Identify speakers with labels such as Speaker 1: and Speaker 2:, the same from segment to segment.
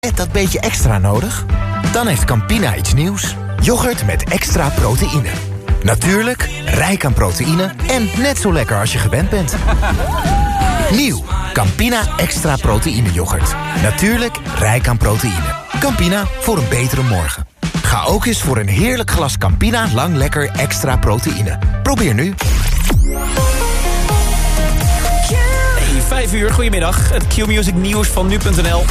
Speaker 1: net dat beetje extra nodig? Dan heeft Campina iets nieuws. Yoghurt met extra proteïne. Natuurlijk, rijk aan proteïne en net zo lekker als je gewend bent. Nieuw, Campina extra proteïne yoghurt. Natuurlijk, rijk aan proteïne. Campina, voor een betere morgen. Ga ook eens voor een heerlijk glas Campina lang lekker extra proteïne. Probeer nu.
Speaker 2: 5 uur, goedemiddag. Het Q-Music nieuws van nu.nl.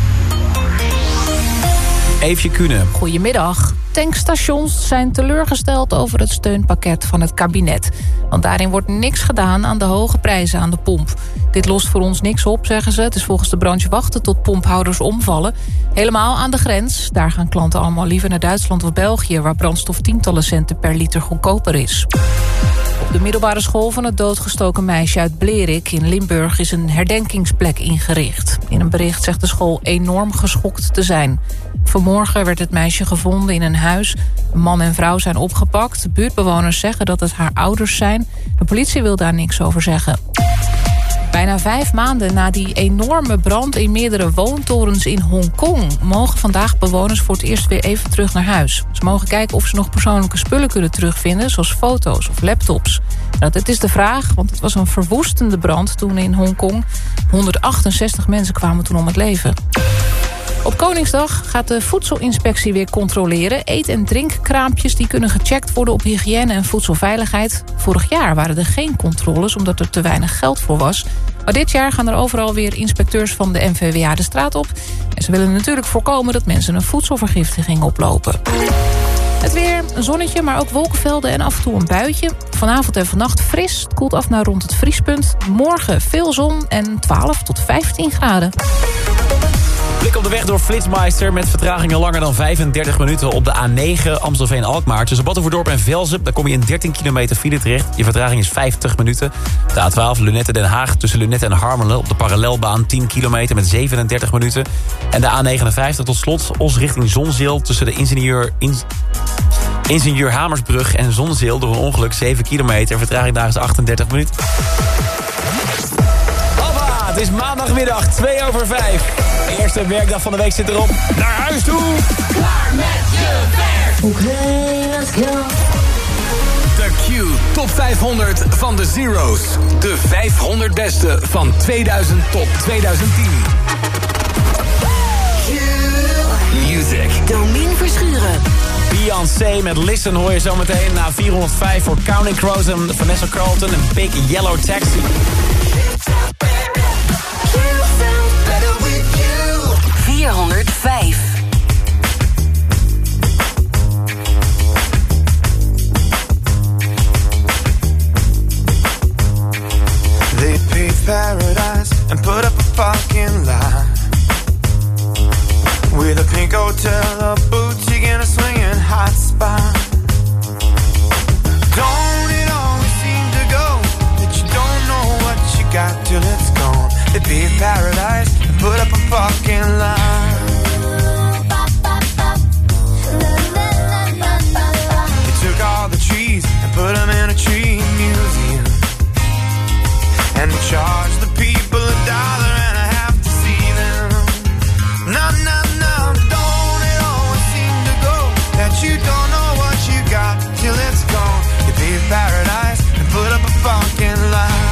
Speaker 2: Eefje Kuhne.
Speaker 3: Goedemiddag. Tankstations zijn teleurgesteld over het steunpakket van het kabinet. Want daarin wordt niks gedaan aan de hoge prijzen aan de pomp. Dit lost voor ons niks op, zeggen ze. Het is volgens de branche wachten tot pomphouders omvallen. Helemaal aan de grens. Daar gaan klanten allemaal liever naar Duitsland of België, waar brandstof tientallen centen per liter goedkoper is. Op de middelbare school van het doodgestoken meisje uit Blerik in Limburg is een herdenkingsplek ingericht. In een bericht zegt de school enorm geschokt te zijn. Vanmorgen werd het meisje gevonden in een huis. Een man en vrouw zijn opgepakt. Buurtbewoners zeggen dat het haar ouders zijn. De politie wil daar niks over zeggen. Bijna 5 maanden na die enorme brand in meerdere woontorens in Hongkong mogen vandaag bewoners voor het eerst weer even terug naar huis. Ze mogen kijken of ze nog persoonlijke spullen kunnen terugvinden, zoals foto's of laptops. Nou, dit is de vraag, want het was een verwoestende brand toen in Hongkong. 168 mensen kwamen toen om het leven. Op Koningsdag gaat de voedselinspectie weer controleren. Eet- en drinkkraampjes die kunnen gecheckt worden op hygiëne en voedselveiligheid. Vorig jaar waren er geen controles omdat er te weinig geld voor was. Maar dit jaar gaan er overal weer inspecteurs van de NVWA de straat op. En ze willen natuurlijk voorkomen dat mensen een voedselvergiftiging oplopen. Het weer, een zonnetje, maar ook wolkenvelden en af en toe een buitje. Vanavond en vannacht fris, het koelt af naar rond het vriespunt. Morgen veel zon en 12 tot 15 graden.
Speaker 2: Blik op de weg door Flitsmeister met vertragingen langer dan 35 minuten op de A9 Amstelveen-Alkmaar. Tussen Battenverdorp en Velzen, daar kom je in 13 kilometer file terecht. Je vertraging is 50 minuten. De A12 Lunetten-Den Haag tussen Lunetten en Harmelen op de parallelbaan 10 kilometer met 37 minuten. En de A59 tot slot Os richting Zonzeel tussen de Ingenieur Hamersbrug en Zonzeel door een ongeluk 7 kilometer. Vertraging daar is 38 minuten. Het is maandagmiddag, 5:02. De eerste werkdag van de week zit erop. Naar huis toe!
Speaker 4: Klaar met je werk! Oké, let's go!
Speaker 5: De Q Top 500 van de Zero's. De 500 beste van 2000 tot 2010. Q Music.
Speaker 4: Domien Verschuren.
Speaker 2: Beyoncé met Listen hoor je zometeen. Na 405 voor Counting Crows en Vanessa Carlton en Big Yellow Taxi.
Speaker 4: 405.
Speaker 6: They paved paradise and put up a fucking lie with a pink hotel, a boutique and a swinging hot spot. Don't it always seem to go that you don't know what you got till it's gone? They paved paradise and put up a fucking line. They took all the trees and put them in a tree museum, and they charged the people $1.50 to see them. No, no, no, don't it always seem to go that you don't know what you got till it's gone? They paved paradise and put up a fucking line.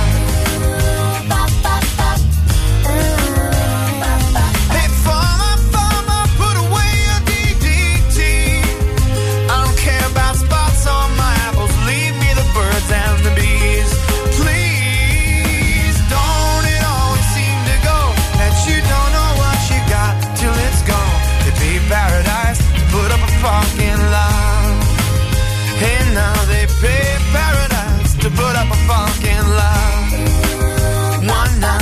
Speaker 6: And the bees, please, don't it always seem to go that you don't know what you got till it's gone? They paved paradise to put up a fucking line. Hey, now they paved paradise to put up a fucking line. One night.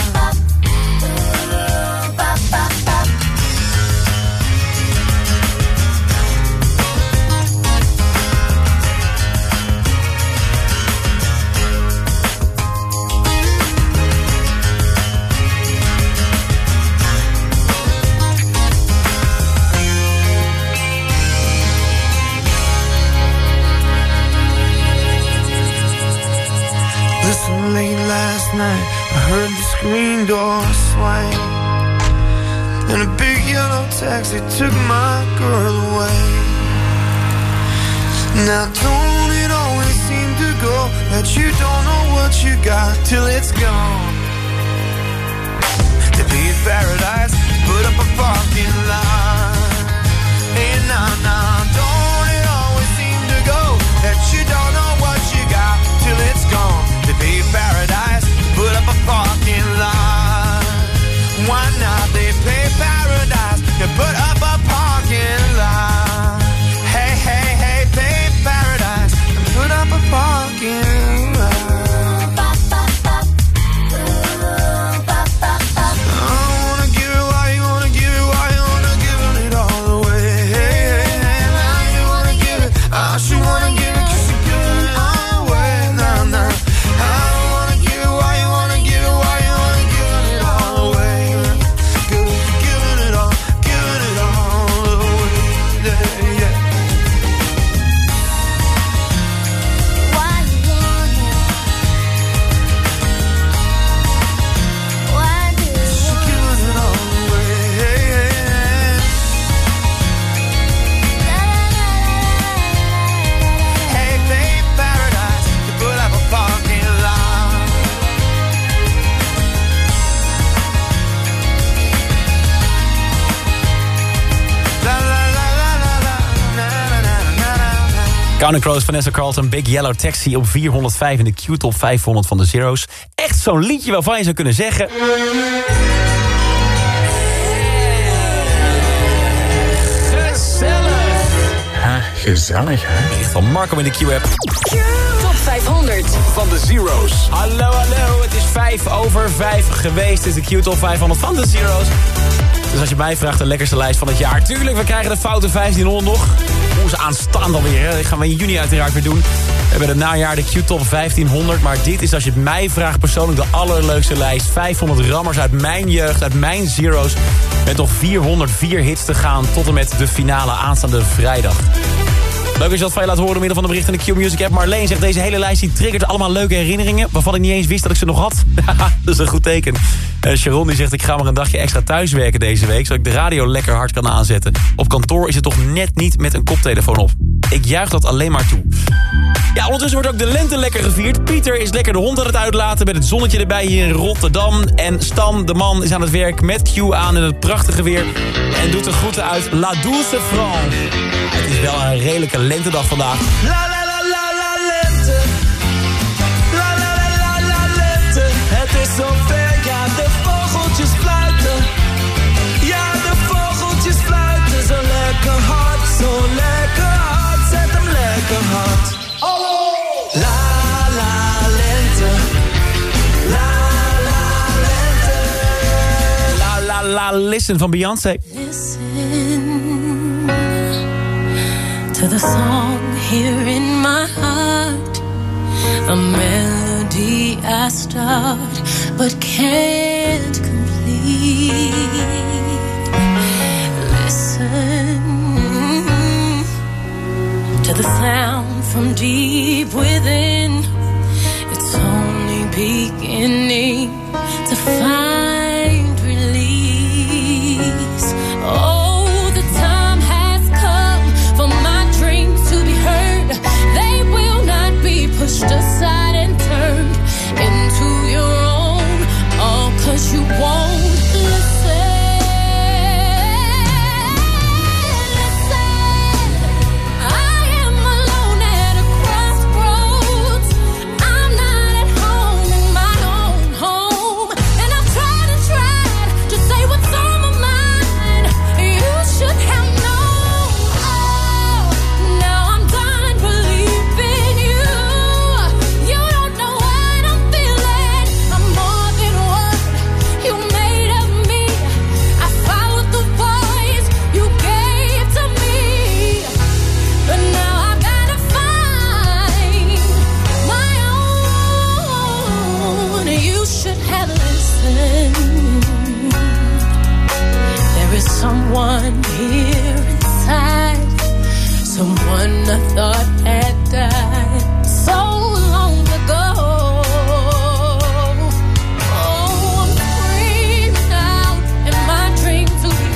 Speaker 6: Late last night, I heard the screen door swing. and a big yellow taxi took my girl away. Now don't it always seem to go that you don't know what you got till it's gone? To be in paradise, put up a parking lot. Hey, nah, don't it always seem to go that you don't know what you got till it's gone? To be in paradise, put up a parking lot. Why not? They pay paradise to put up a parking lot. Hey, pay paradise and put up a parking lot.
Speaker 2: Counting Crows, Vanessa Carlton, Big Yellow Taxi op 405 in de Q-top 500 van de Zero's. Echt zo'n liedje waarvan je zou kunnen zeggen... Gezellig!
Speaker 7: Ja, gezellig, hè?
Speaker 2: Echt van Marco in de Q-app.
Speaker 8: Top 500
Speaker 5: van de Zero's.
Speaker 2: Hallo, het is 5:05 geweest. Dit is de Q-top 500 van de Zero's. Dus als je mij vraagt de lekkerste lijst van het jaar... Tuurlijk, we krijgen de foute 1500 nog. Onze aanstaande alweer, hè. Dat gaan we in juni uiteraard weer doen. We hebben het najaar de Q-top 1500. Maar dit is, als je het mij vraagt, persoonlijk de allerleukste lijst. 500 rammers uit mijn jeugd, uit mijn Zero's. Met nog 404 hits te gaan tot en met de finale aanstaande vrijdag. Leuk als je dat van je laat horen door middel van de bericht in de Q-Music app. Marleen zegt, deze hele lijst die triggert allemaal leuke herinneringen... waarvan ik niet eens wist dat ik ze nog had. Dat is een goed teken. Sharon die zegt, ik ga maar een dagje extra thuiswerken deze week... zodat ik de radio lekker hard kan aanzetten. Op kantoor is het toch net niet met een koptelefoon op. Ik juich dat alleen maar toe. Ja, ondertussen wordt ook de lente lekker gevierd. Pieter is lekker de hond aan het uitlaten met het zonnetje erbij hier in Rotterdam. En Stan, de man, is aan het werk met Q aan in het prachtige weer. En doet de groeten uit La Douce France. Het is wel een redelijke lentedag vandaag. La la la la la lente. La la la la la lente. Het is zover, ja, de vogeltjes fluiten. Ja, de vogeltjes fluiten. Zo lekker hard, zo lekker hard. Zet hem lekker hard. La la lente. La la lente. La la la listen van Beyoncé.
Speaker 9: To the song here in my heart, a melody I start but can't complete. Listen to the sound from deep within. It's only beginning to find release. Oh, pushed aside and turned into your own, all 'cause you won't listen. Listen, I am alone at a crossroads. I'm not at home in my own home, and I've tried to say what's on my mind. You should have known. Oh, now I'm done believing you. Someone here inside, someone I thought had died so long ago. Oh, I'm screaming out in my dreams of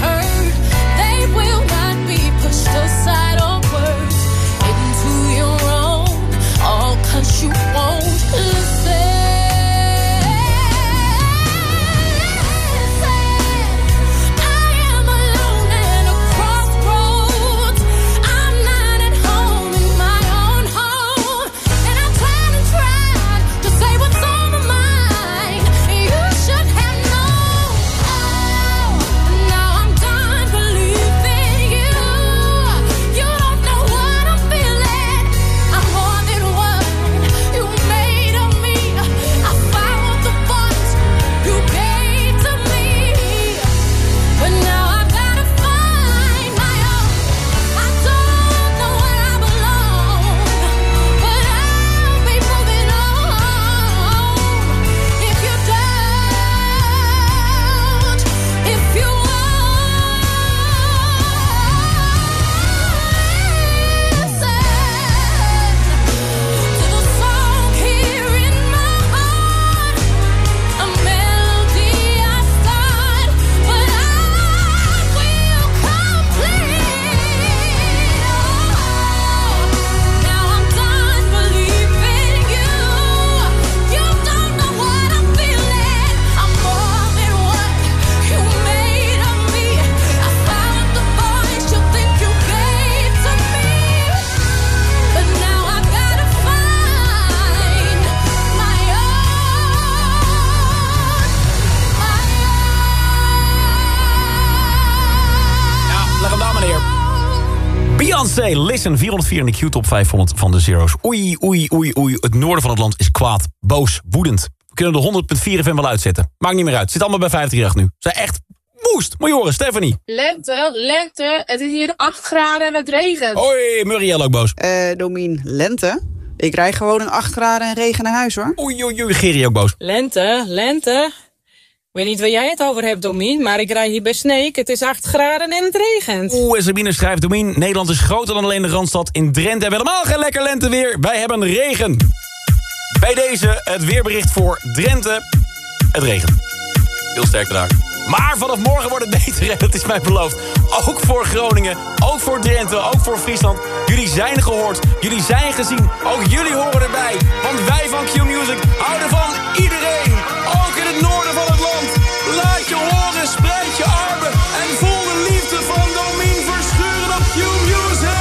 Speaker 2: Beyoncé, Listen, 404 in de Q-top 500 van de Zero's. Oei, oei, oei, oei. Het noorden van het land is kwaad, boos, woedend. We kunnen de 100.4 FM wel uitzetten. Maakt niet meer uit. Zit allemaal bij 538 nu. Ze zijn echt woest. Moet je horen, Stephanie.
Speaker 10: Lente. Het is hier 8 graden en het regent.
Speaker 2: Hoi, Muriel ook boos.
Speaker 11: Domien, lente? Ik rijd gewoon een 8 graden en regen naar huis, hoor.
Speaker 2: Oei, oei, oei. Gerrie ook boos.
Speaker 10: Lente. Ik weet niet waar jij het over hebt, Domien, maar ik rij hier bij Sneek. Het is 8 graden en het regent.
Speaker 2: Oeh, en Sabine schrijft, Domien, Nederland is groter dan alleen de Randstad. In Drenthe hebben we helemaal geen lekker lenteweer. Wij hebben regen. Bij deze het weerbericht voor Drenthe. Het regent. Heel sterk daar. Maar vanaf morgen wordt het beter en dat is mij beloofd. Ook voor Groningen, ook voor Drenthe, ook voor Friesland. Jullie zijn gehoord, jullie zijn gezien. Ook jullie horen erbij. Want wij van Q-Music houden van iedereen. Ook in het noorden van het land. Laat je horen, spreid je armen. En voel de liefde van Domien Verschuren op Q-Music.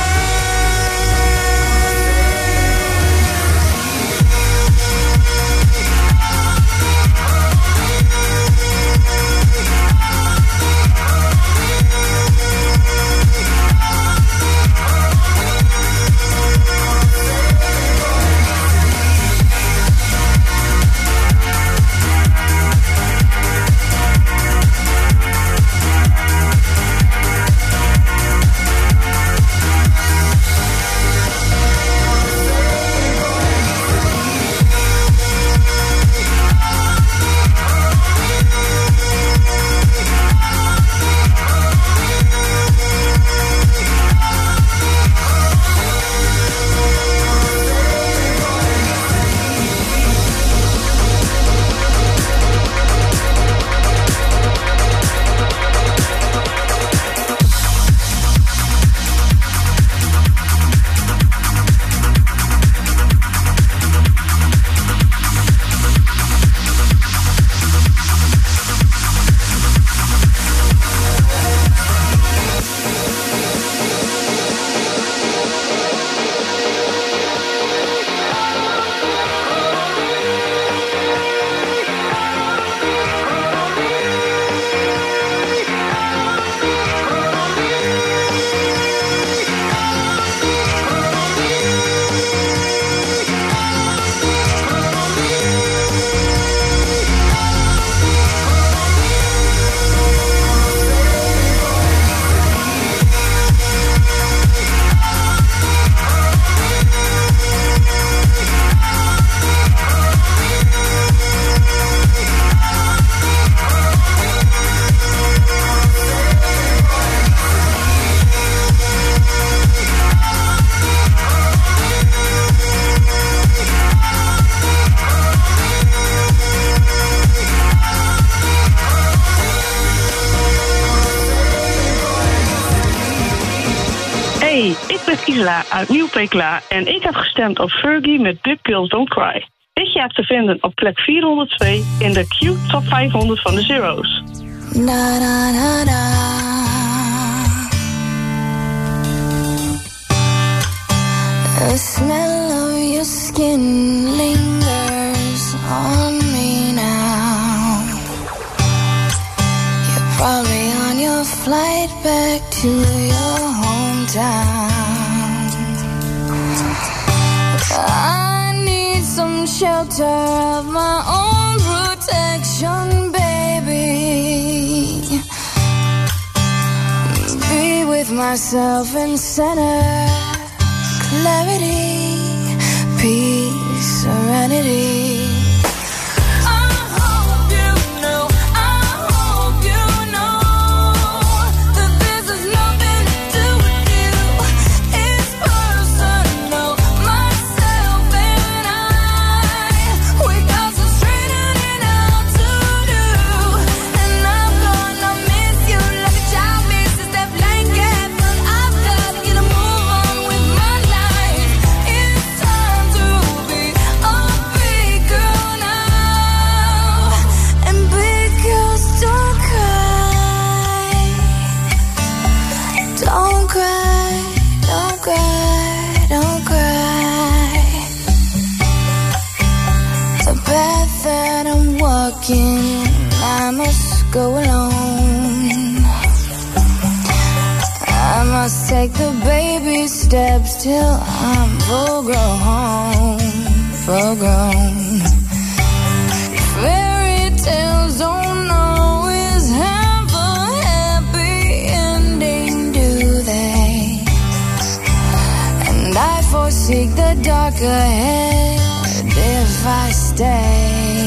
Speaker 12: Isla uit Nieuw-Pekela en ik heb gestemd op Fergie met Big Girls Don't Cry. Dit jaar te vinden op plek 402 in de Q Top 500 van de Zero's.
Speaker 9: Na, na, na, na. The smell of your skin lingers on me now. You're probably on your flight back to your hometown. I need some shelter of my own protection, baby. Be with myself in center, clarity, peace, serenity. I must go alone. I must take the baby steps till I'm full grown. Fairy tales don't always have a happy ending, do they? And I foresee the dark ahead if I stay.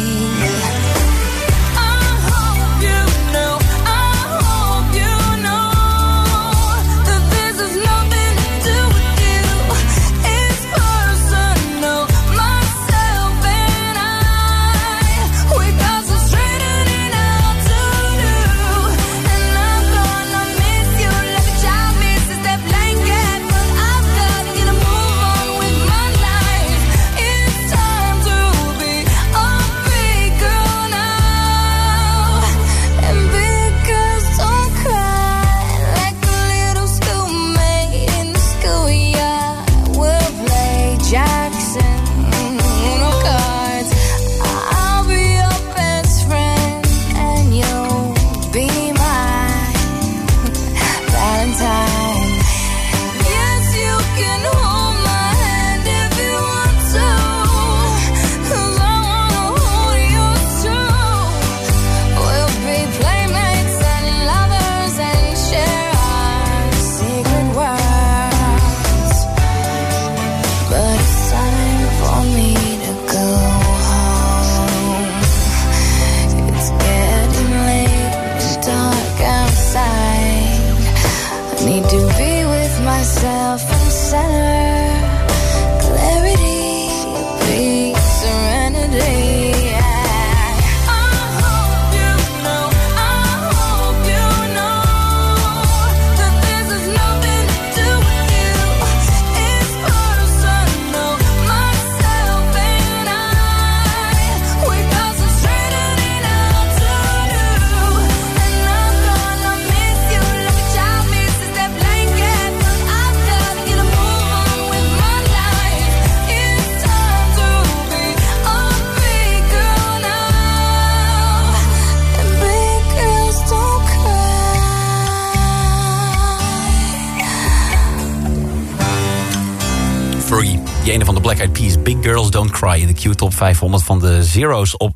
Speaker 2: Die van de Black Eyed Peas, Big Girls Don't Cry in de Q-top 500 van de Zero's op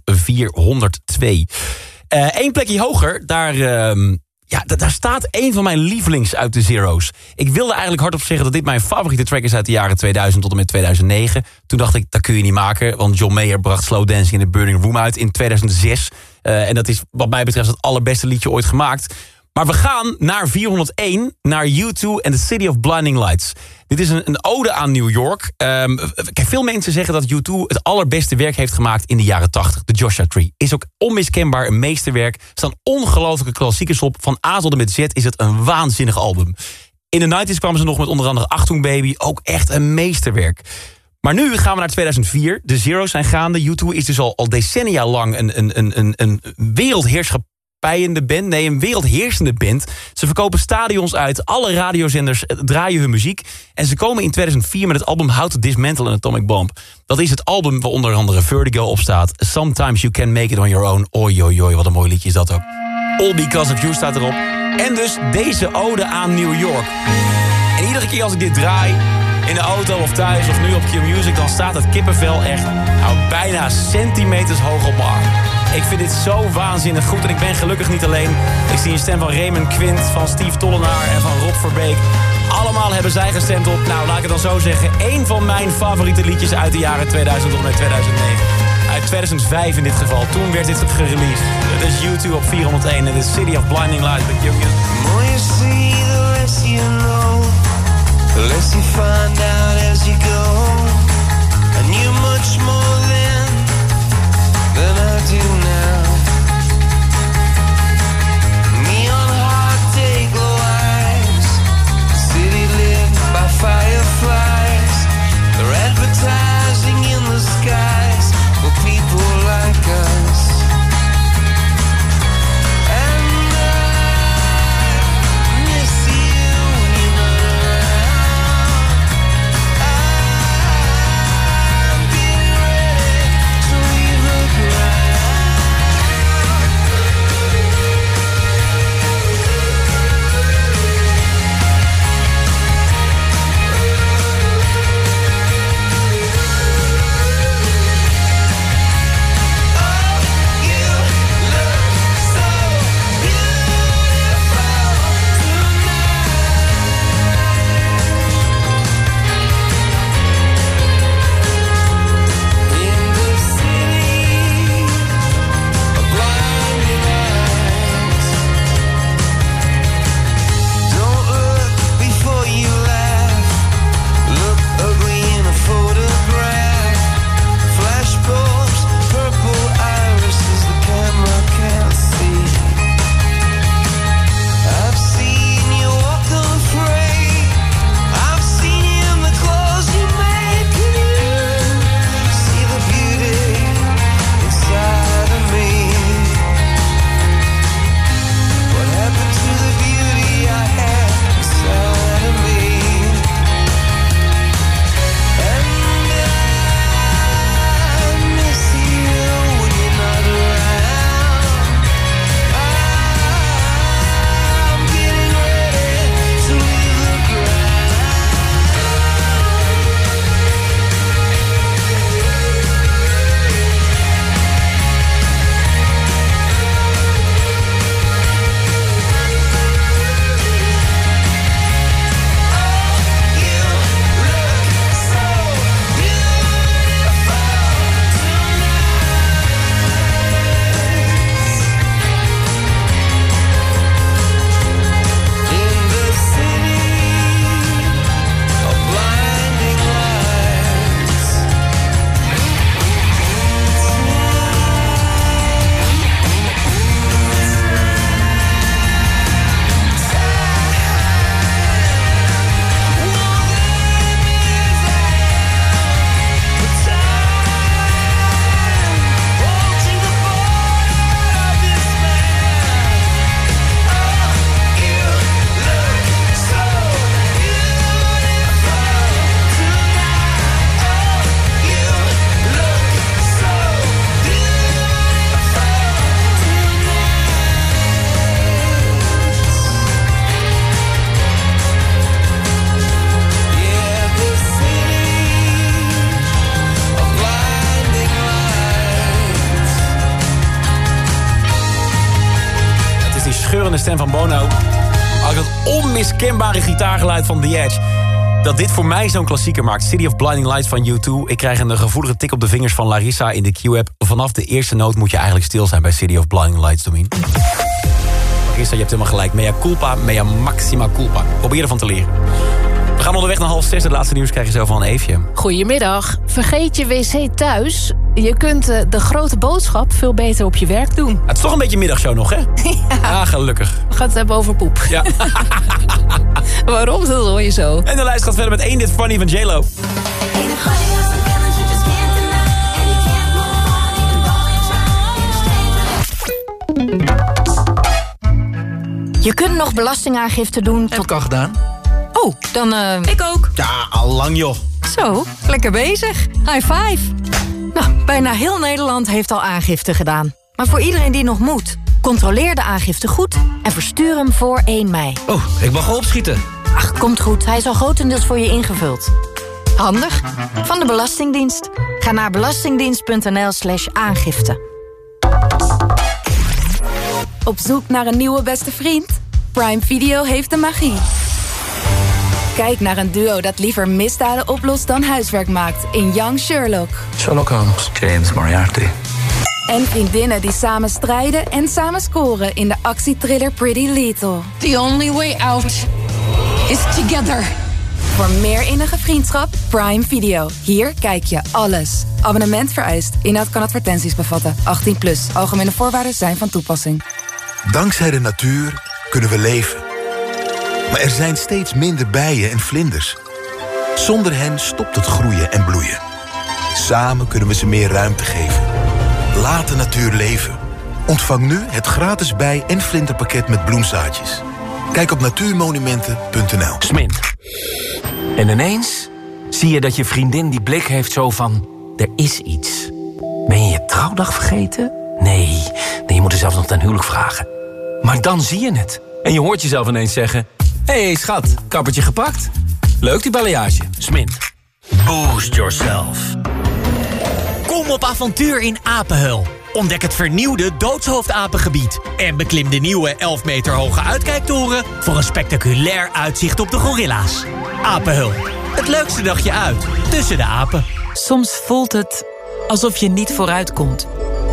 Speaker 2: 402. Eén plekje hoger, daar staat één van mijn lievelings uit de Zero's. Ik wilde eigenlijk hardop zeggen dat dit mijn favoriete track is uit de jaren 2000 tot en met 2009. Toen dacht ik, dat kun je niet maken, want John Mayer bracht Slow Dancing in the Burning Room uit in 2006. En dat is wat mij betreft het allerbeste liedje ooit gemaakt. Maar we gaan naar 401, naar U2 en The City of Blinding Lights. Dit is een ode aan New York. Kijk, veel mensen zeggen dat U2 het allerbeste werk heeft gemaakt in de jaren 80. De Joshua Tree is ook onmiskenbaar een meesterwerk. Er staan ongelooflijke klassiekers op. Van A tot en met Z is het een waanzinnig album. In de 90's kwamen ze nog met onder andere Achtung Baby. Ook echt een meesterwerk. Maar nu gaan we naar 2004. De Zero's zijn gaande. U2 is dus al decennia lang een wereldheerschappij. Een wereldheersende band. Ze verkopen stadions uit, alle radiozenders draaien hun muziek. En ze komen in 2004 met het album How to Dismantle an Atomic Bomb. Dat is het album waar onder andere Vertigo op staat. Sometimes You Can Make It On Your Own. Oi, wat een mooi liedje is dat ook. All Because of You staat erop. En dus deze ode aan New York. En iedere keer als ik dit draai, in de auto of thuis of nu op Q-Music, dan staat het kippenvel echt bijna centimeters hoog op mijn arm. Ik vind dit zo waanzinnig goed en ik ben gelukkig niet alleen. Ik zie een stem van Raymond Quint, van Steve Tollenaar en van Rob Verbeek. Allemaal hebben zij gestemd op, laat ik het dan zo zeggen, één van mijn favoriete liedjes uit de jaren 2000 tot en met 2009. Uit 2005 in dit geval, toen werd dit gereleased. Het is U2 op 401 en The City of Blinding Lights met Q-Music.
Speaker 6: More you see, the less you know. The less you find out as you go. I knew much more then than I do now. Neon heart take lives. City lit by fireflies. They're advertising in the skies for people like us. And I miss you
Speaker 2: stem van Bono. Ook dat onmiskenbare gitaargeluid van The Edge. Dat dit voor mij zo'n klassieker maakt. City of Blinding Lights van U2. Ik krijg een gevoelige tik op de vingers van Larissa in de Q-app. Vanaf de eerste noot moet je eigenlijk stil zijn bij City of Blinding Lights, Domien. Larissa, je hebt helemaal gelijk. Mea culpa, mea maxima culpa. Probeer ervan te leren. We gaan onderweg naar 5:30. Het laatste nieuws krijg je zo van Eefje.
Speaker 3: Goedemiddag. Vergeet je wc thuis. Je kunt de grote boodschap veel beter op je werk doen.
Speaker 2: Het is toch een beetje middagshow nog, hè? Ja, gelukkig.
Speaker 3: We gaan het hebben over poep.
Speaker 2: Ja.
Speaker 3: Waarom? Dat hoor je zo.
Speaker 2: En de lijst gaat verder met Ain't It Funny van J-Lo.
Speaker 13: Je kunt nog belastingaangifte doen tot...
Speaker 14: Heb ik al gedaan.
Speaker 13: Oh, dan... Ik ook.
Speaker 14: Ja, al lang joh.
Speaker 13: Zo, lekker bezig. High five. Nou, bijna heel Nederland heeft al aangifte gedaan. Maar voor iedereen die nog moet, controleer de aangifte goed en verstuur hem voor 1 mei.
Speaker 14: Oh, ik mag al opschieten.
Speaker 13: Ach, komt goed. Hij is al grotendeels voor je ingevuld. Handig. Van de Belastingdienst. Ga naar belastingdienst.nl/aangifte.
Speaker 15: Op zoek naar een nieuwe beste vriend? Prime Video heeft de magie. Kijk naar een duo dat liever misdaden oplost dan huiswerk maakt in Young Sherlock.
Speaker 7: Sherlock Holmes, James Moriarty.
Speaker 15: En vriendinnen die samen strijden en samen scoren in de actietriller Pretty Little.
Speaker 16: The only way out is together.
Speaker 15: Voor meer innige vriendschap, Prime Video. Hier kijk je alles. Abonnement vereist. Inhoud kan advertenties bevatten. 18+. Algemene voorwaarden zijn van toepassing.
Speaker 17: Dankzij de natuur kunnen we leven. Maar er zijn steeds minder bijen en vlinders. Zonder hen stopt het groeien en bloeien. Samen kunnen we ze meer ruimte geven. Laat de natuur leven. Ontvang nu het gratis bij- en vlinderpakket met bloemzaadjes. Kijk op natuurmonumenten.nl.
Speaker 18: Smint. En ineens zie je dat je vriendin die blik heeft zo van... er is iets. Ben je je trouwdag vergeten? Nee, je moet er zelfs nog ten huwelijk vragen. Maar dan zie je het. En je hoort jezelf ineens zeggen... Hé, schat, kappertje gepakt? Leuk die balayage. Smint.
Speaker 19: Boost yourself. Kom op avontuur in Apenheul. Ontdek het vernieuwde doodshoofdapengebied. En beklim de nieuwe 11 meter hoge uitkijktoren... voor een spectaculair uitzicht op de gorilla's. Apenheul. Het leukste dagje uit. Tussen de apen.
Speaker 20: Soms voelt het alsof je niet vooruit komt.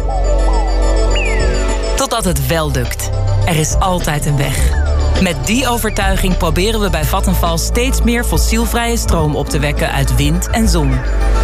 Speaker 20: Totdat het wel lukt. Er is altijd een weg. Met die overtuiging proberen we bij Vattenfall steeds meer fossielvrije stroom op te wekken uit wind en zon.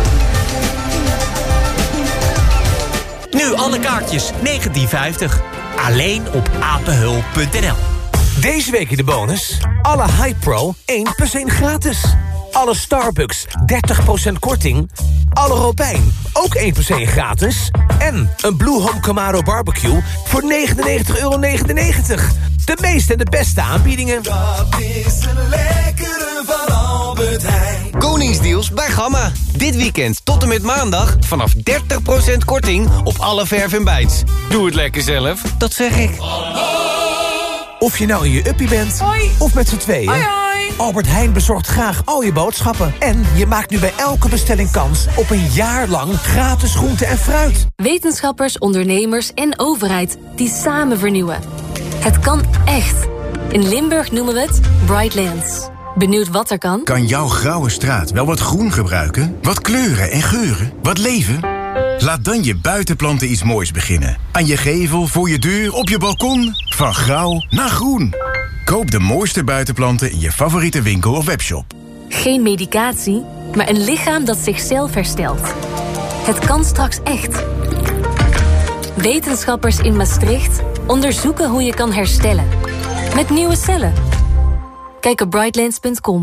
Speaker 19: Nu alle kaartjes, $19,50. Alleen op apenheul.nl.
Speaker 21: Deze week in de bonus. Alle Hypro 1 + 1 gratis. Alle Starbucks 30% korting. Alle Robijn ook 1 + 1 gratis. En een Blue Home Camaro Barbecue voor €99,99. De meeste en de beste aanbiedingen.
Speaker 22: Dat is een lekkere van Albert Heijn.
Speaker 23: Koningsdeals bij Gamma. Dit weekend tot en met maandag vanaf 30% korting op alle verf en bijts. Doe het lekker zelf, dat zeg ik.
Speaker 21: Of je nou in je uppie bent, hoi, of met z'n tweeën.
Speaker 22: Hoi, hoi.
Speaker 21: Albert Heijn bezorgt graag al je boodschappen. En je maakt nu bij elke bestelling kans op een jaar lang gratis groente en fruit.
Speaker 24: Wetenschappers, ondernemers en overheid die samen vernieuwen. Het kan echt. In Limburg noemen we het Brightlands. Benieuwd wat er kan?
Speaker 25: Kan jouw grauwe straat wel wat groen gebruiken? Wat kleuren en geuren? Wat leven? Laat dan je buitenplanten iets moois beginnen. Aan je gevel, voor je deur, op je balkon. Van grauw naar groen. Koop de mooiste buitenplanten in je favoriete winkel of webshop.
Speaker 24: Geen medicatie, maar een lichaam dat zichzelf herstelt. Het kan straks echt. Wetenschappers in Maastricht onderzoeken hoe je kan herstellen. Met nieuwe cellen. Kijk op brightlands.com.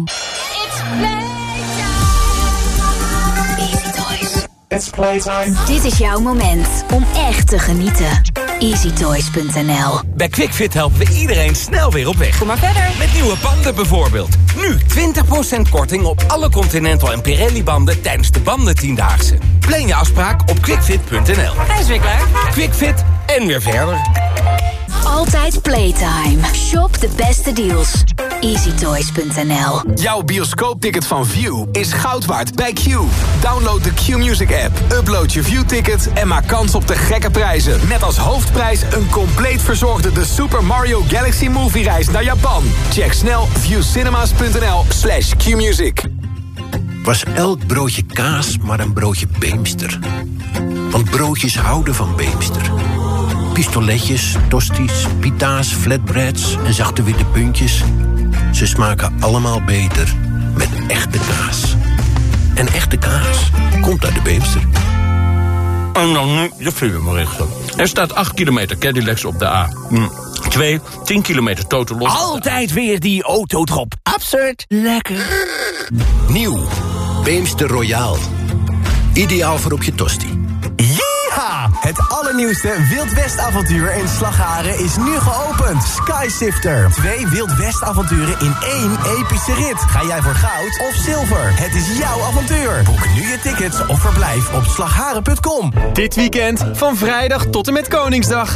Speaker 26: It's playtime. Dit is jouw moment om echt te genieten. EasyToys.nl.
Speaker 27: Bij QuickFit helpen we iedereen snel weer op weg.
Speaker 26: Kom maar verder.
Speaker 27: Met nieuwe banden bijvoorbeeld. Nu 20% korting op alle Continental en Pirelli banden tijdens de bandentiendaagse. Plan je afspraak op quickfit.nl.
Speaker 26: Hij is weer klaar.
Speaker 27: QuickFit en weer verder.
Speaker 26: Altijd playtime. Shop de beste deals. EasyToys.nl.
Speaker 27: Jouw bioscoopticket van View is goud waard bij Q. Download de Q-Music app, upload je View-ticket en maak kans op de gekke prijzen. Met als hoofdprijs een compleet verzorgde de Super Mario Galaxy Movie-reis naar Japan. Check snel viewcinemas.nl/Qmusic.
Speaker 1: Was elk broodje kaas maar een broodje Beemster? Want broodjes houden van Beemster. Pistoletjes, tosties, pita's, flatbreads en zachte witte puntjes. Ze smaken allemaal beter met echte kaas. En echte kaas komt uit de Beemster.
Speaker 27: En dan nu de filmberichten. Er staat 8 kilometer Cadillacs op de A2, 10 kilometer totaal los.
Speaker 21: Altijd weer die autodrop. Absurd. Lekker.
Speaker 1: Nieuw. Beemster Royaal. Ideaal voor op je tosti.
Speaker 4: Yeeha! Het allernieuwste Wild West avontuur in Slagharen is nu geopend. Skysifter. 2 Wild West avonturen in 1 epische rit. Ga jij voor goud of zilver? Het is jouw avontuur. Boek nu je tickets of verblijf op slagharen.com.
Speaker 5: Dit weekend van vrijdag tot en met Koningsdag.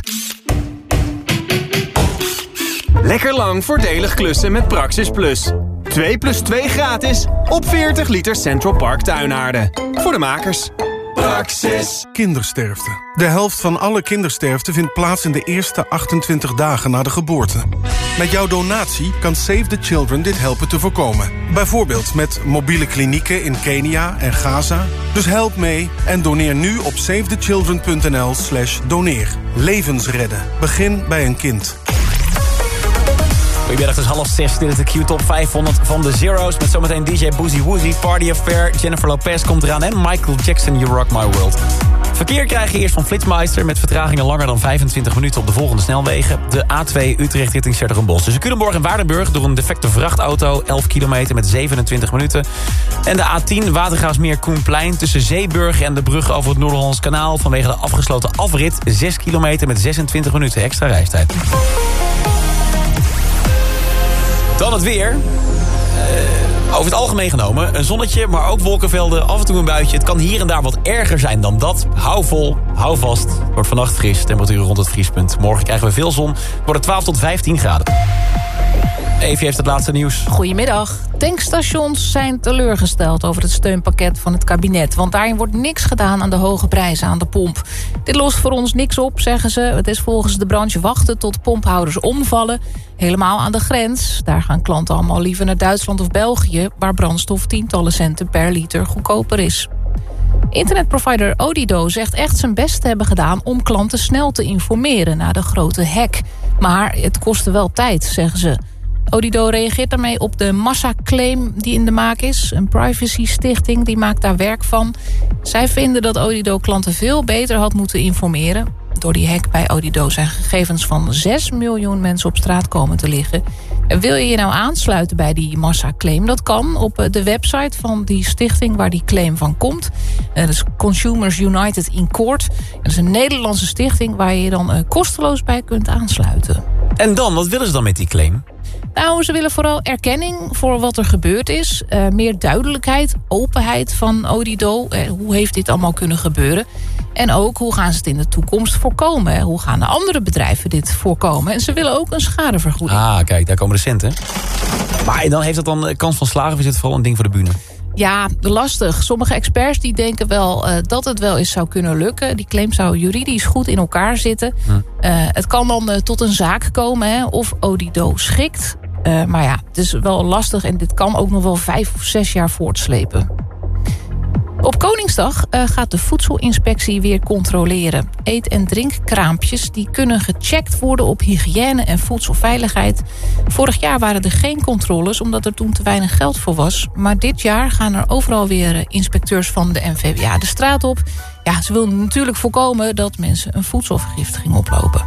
Speaker 5: Lekker lang voordelig klussen met Praxis Plus. 2 + 2 gratis op 40 liter Central Park tuinaarden. Voor de makers. Praxis.
Speaker 8: Kindersterfte. De helft van alle kindersterfte vindt plaats in de eerste 28 dagen na de geboorte. Met jouw donatie kan Save the Children dit helpen te voorkomen. Bijvoorbeeld met mobiele klinieken in Kenia en Gaza. Dus help mee en doneer nu op savethechildren.nl/doneer. Levens redden. Begin bij een kind.
Speaker 2: Goedemiddag, het is 5:30. Dit is de Q-top 500 van de Zero's. Met zometeen DJ Boozy Woozy, Party Affair, Jennifer Lopez komt eraan en Michael Jackson, You Rock My World. Verkeer krijg je eerst van Flitsmeister met vertragingen langer dan 25 minuten op de volgende snelwegen. De A2 Utrecht richting 's-Hertogenbosch. Tussen Culemborg en Waardenburg door een defecte vrachtauto 11 kilometer met 27 minuten. En de A10 Watergraafsmeer-Koenplein tussen Zeeburg en de brug over het Noord-Hollands Kanaal vanwege de afgesloten afrit 6 kilometer met 26 minuten extra reistijd. Dan het weer. Over het algemeen genomen, een zonnetje, maar ook wolkenvelden, af en toe een buitje. Het kan hier en daar wat erger zijn dan dat. Hou vol, hou vast. Het wordt vannacht fris, temperaturen rond het vriespunt. Morgen krijgen we veel zon, het wordt 12 tot 15 graden. Evie heeft het laatste nieuws.
Speaker 3: Goedemiddag. Tankstations zijn teleurgesteld over het steunpakket van het kabinet. Want daarin wordt niks gedaan aan de hoge prijzen aan de pomp. Dit lost voor ons niks op, zeggen ze. Het is volgens de branche wachten tot pomphouders omvallen. Helemaal aan de grens. Daar gaan klanten allemaal liever naar Duitsland of België, waar brandstof tientallen centen per liter goedkoper is. Internetprovider Odido zegt echt zijn best te hebben gedaan om klanten snel te informeren na de grote hack. Maar het kostte wel tijd, zeggen ze. Odido reageert daarmee op de massaclaim die in de maak is. Een privacy-stichting die maakt daar werk van. Zij vinden dat Odido klanten veel beter had moeten informeren. Door die hack bij Odido zijn gegevens van 6 miljoen mensen op straat komen te liggen. En wil je je nou aansluiten bij die massaclaim? Dat kan op de website van die stichting waar die claim van komt. Dat is Consumers United in Court. Dat is een Nederlandse stichting waar je je dan kosteloos bij kunt aansluiten.
Speaker 2: En dan, wat willen ze dan met die claim?
Speaker 3: Nou, ze willen vooral erkenning voor wat er gebeurd is. Meer duidelijkheid, openheid van Odido. Hoe heeft dit allemaal kunnen gebeuren? En ook, hoe gaan ze het in de toekomst voorkomen? Hoe gaan de andere bedrijven dit voorkomen? En ze willen ook een schadevergoeding.
Speaker 2: Ah, kijk, daar komen de centen. Maar dan heeft dat dan kans van slagen of is het vooral een ding voor de bühne?
Speaker 3: Ja, lastig. Sommige experts die denken wel dat het wel eens zou kunnen lukken. Die claim zou juridisch goed in elkaar zitten. Het kan dan tot een zaak komen, hè, of Odido schikt. Maar ja, het is wel lastig en dit kan ook nog wel 5 of 6 jaar voortslepen. Op Koningsdag gaat de voedselinspectie weer controleren. Eet- en drinkkraampjes die kunnen gecheckt worden op hygiëne en voedselveiligheid. Vorig jaar waren er geen controles omdat er toen te weinig geld voor was. Maar dit jaar gaan er overal weer inspecteurs van de NVWA de straat op. Ja, ze willen natuurlijk voorkomen dat mensen een voedselvergiftiging oplopen.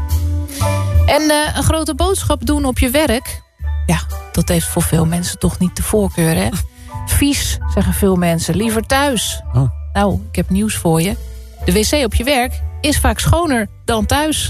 Speaker 3: En een grote boodschap doen op je werk, ja, dat heeft voor veel mensen toch niet de voorkeur, hè? Vies, zeggen veel mensen. Liever thuis.
Speaker 2: Oh.
Speaker 3: Nou, ik heb nieuws voor je. De wc op je werk is vaak schoner dan thuis.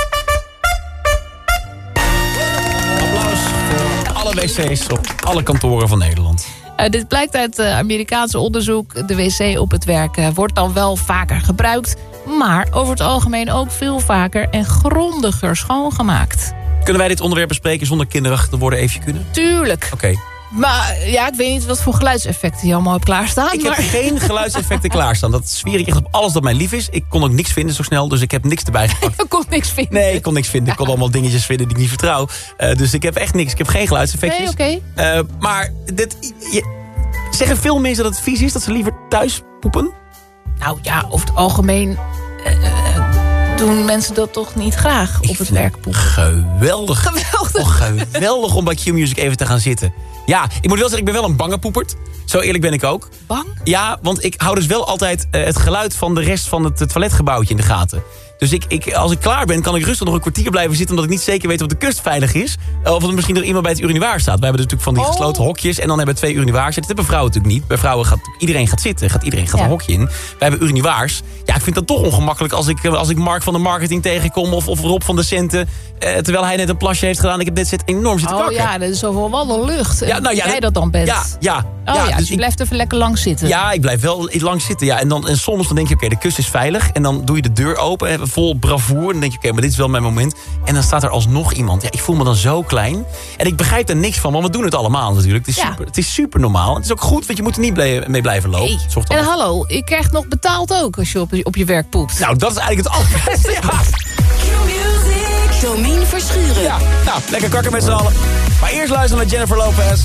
Speaker 2: Applaus voor alle wc's op alle kantoren van Nederland.
Speaker 3: Dit blijkt uit Amerikaanse onderzoek. De wc op het werk wordt dan wel vaker gebruikt, maar over het algemeen ook veel vaker en grondiger schoongemaakt.
Speaker 2: Kunnen wij dit onderwerp bespreken zonder kinderachtig te worden? Even kunnen?
Speaker 3: Tuurlijk.
Speaker 2: Oké.
Speaker 3: Maar ja, ik weet niet wat voor geluidseffecten je allemaal hebt klaarstaan.
Speaker 2: Ik heb geen geluidseffecten klaarstaan. Dat zweer ik echt op alles dat mij lief is. Ik kon ook niks vinden zo snel, dus ik heb niks erbij gepakt.
Speaker 3: Je kon niks vinden?
Speaker 2: Nee, ik kon niks vinden. Ik kon allemaal dingetjes vinden die ik niet vertrouw. Dus ik heb echt niks. Ik heb geen geluidseffectjes.
Speaker 3: Nee, oké.
Speaker 2: Maar zeggen veel mensen dat het vies is? Dat ze liever thuis poepen?
Speaker 3: Nou ja, over het algemeen doen mensen dat toch niet graag op het werk poepen.
Speaker 2: Geweldig. Geweldig om bij Q-Music even te gaan zitten. Ja, ik moet wel zeggen, ik ben wel een bange poepert. Zo eerlijk ben ik ook.
Speaker 3: Bang?
Speaker 2: Ja, want ik hou dus wel altijd het geluid van de rest van het toiletgebouwtje in de gaten. Dus als ik klaar ben, kan ik rustig nog een kwartier blijven zitten... omdat ik niet zeker weet of de kust veilig is. Of er misschien nog iemand bij het urinoir staat. We hebben dus natuurlijk van die gesloten hokjes en dan hebben we 2 urinoirs. Dat hebben vrouwen natuurlijk niet. Bij vrouwen gaat iedereen zitten, iedereen gaat een hokje in. Wij hebben urinoirs. Ja, ik vind dat toch ongemakkelijk als ik Mark van de marketing tegenkom... of Rob van de Centen, terwijl hij net een plasje heeft gedaan. Ik heb net enorm zitten kakken.
Speaker 3: Oh ja, dat is zoveel wallenlucht.
Speaker 2: Ja, nou ja,
Speaker 3: jij dat dan bent.
Speaker 2: Ja.
Speaker 3: Dus je blijft even lekker lang zitten.
Speaker 2: Ja, ik blijf wel lang zitten. Ja. En soms dan denk je, oké, de kust is veilig. En dan doe je de deur open, vol bravoer. En dan denk je, oké, maar dit is wel mijn moment. En dan staat er alsnog iemand. Ja, ik voel me dan zo klein. En ik begrijp er niks van, want we doen het allemaal natuurlijk. Het is super normaal. Het is ook goed, want je moet er niet mee blijven lopen.
Speaker 3: Hey. En hallo, je krijgt nog betaald ook als je op je werk poept.
Speaker 2: Nou, dat is eigenlijk het allerbeste. Ja.
Speaker 6: Domien Verschuren.
Speaker 2: Ja, nou, lekker kakken met z'n allen. Maar eerst luisteren naar Jennifer Lopez.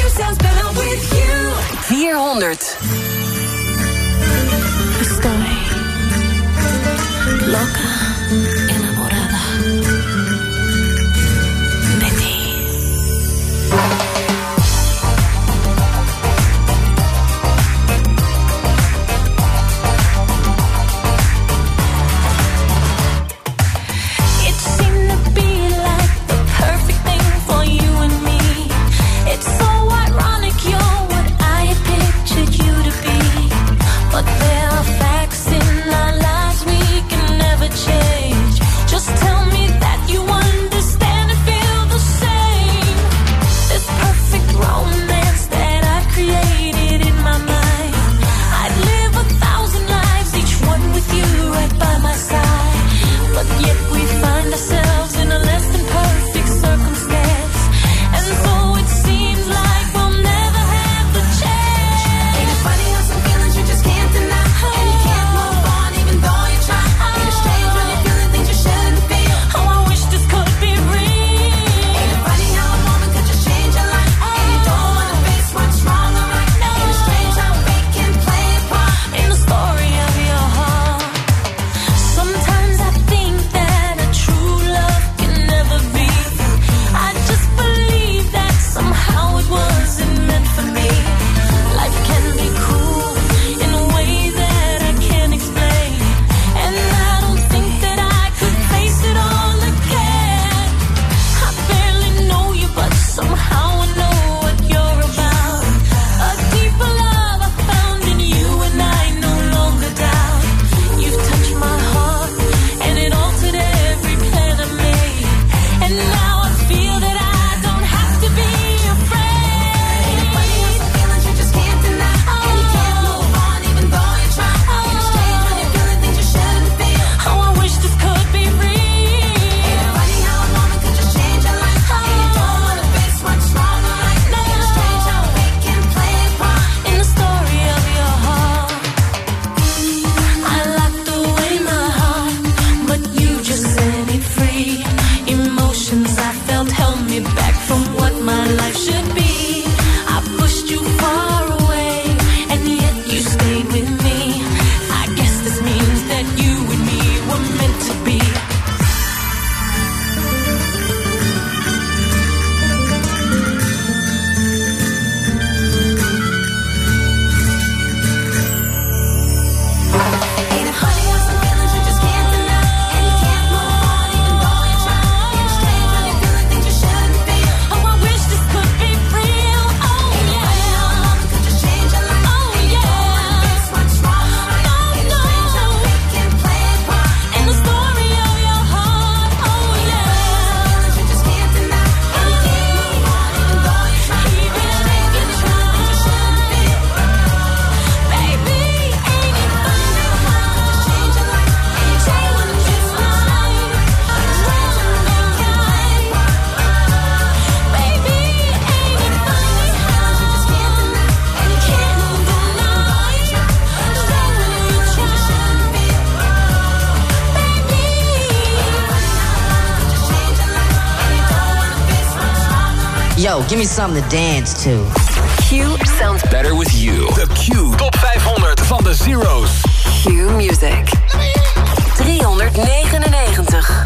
Speaker 6: 400.
Speaker 9: Estoy loca, enamorada de ti. But there are facts in our lives we can never change.
Speaker 7: Yo, give me something to dance to.
Speaker 6: Q sounds
Speaker 27: Better with you. De Q Top 500 van de Zeros.
Speaker 6: Q Music. 399.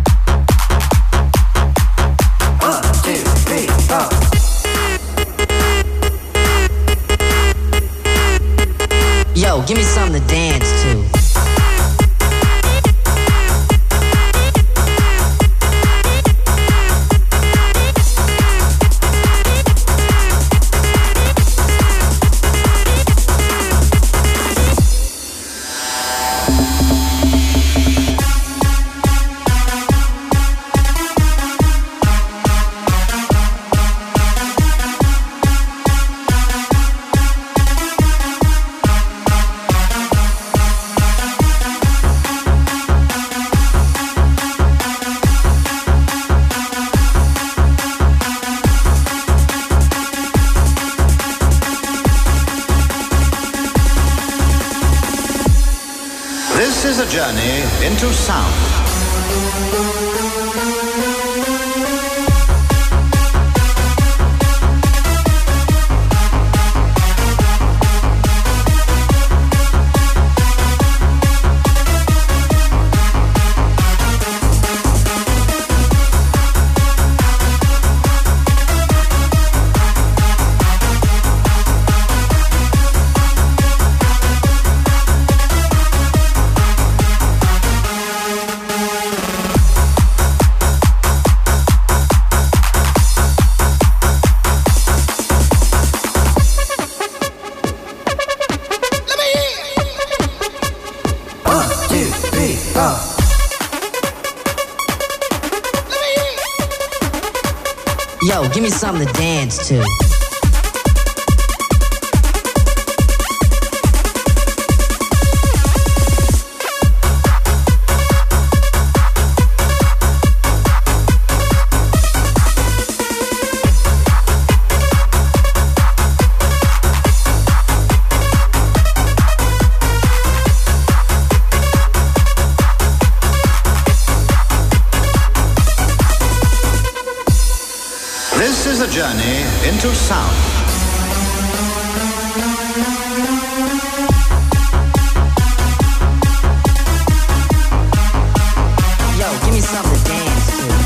Speaker 7: 1, 2, 3, 4. Yo, give me something to dance to.
Speaker 10: This is a journey into sound. Yo, give me something to dance to. This is a journey into sound. Yo, give me something to dance to.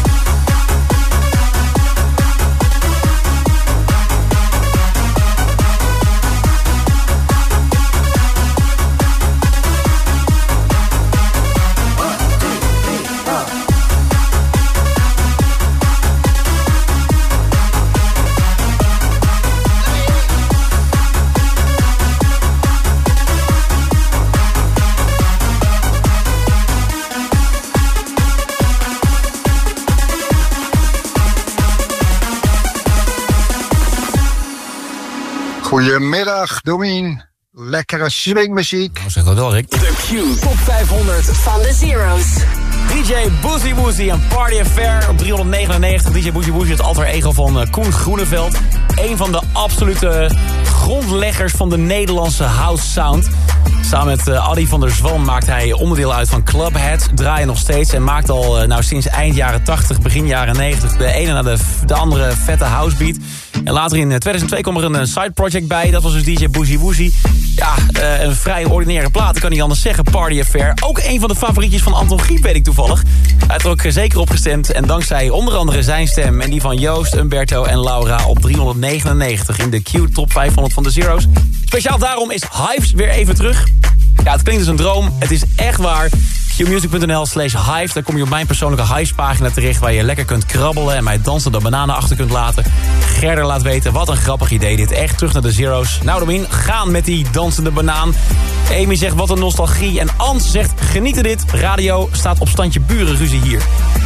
Speaker 11: Goedemiddag, Domien. Lekkere swingmuziek.
Speaker 2: Nou, zeg dat wel, Rick.
Speaker 27: De Q Top 500
Speaker 6: van de Zeros.
Speaker 2: DJ Boozy Woozy en Party Affair op 399. DJ Boozy Woozy, het alter ego van Koen Groeneveld. Een van de absolute grondleggers van de Nederlandse house sound. Samen met Adi van der Zwan maakt hij onderdeel uit van Clubheads. Draaien nog steeds en maakt al sinds eind jaren 80, begin jaren 90... de ene na de andere vette housebeat. En later in 2002 kwam er een side project bij. Dat was dus DJ Boozy Woozy. Ja, een vrij ordinaire plaat, ik kan niet anders zeggen. Party Affair. Ook een van de favorietjes van Anton Griep, weet ik toevallig. Hij had er ook zeker op gestemd. En dankzij onder andere zijn stem en die van Joost, Umberto en Laura op 399 in de Q Top 500 van de Zeros. Speciaal daarom is Hives weer even terug. Ja, het klinkt als een droom. Het is echt waar. qmusic.nl/Hives. Daar kom je op mijn persoonlijke Hives pagina terecht, waar je lekker kunt krabbelen en mij dansende bananen achter kunt laten. Gerder laat weten, wat een grappig idee dit. Echt terug naar de Zeros. Nou, Domin, gaan met die dansende banaan. Amy zegt, wat een nostalgie. En Ans zegt, genieten dit. Radio staat op standje burenruzie hier.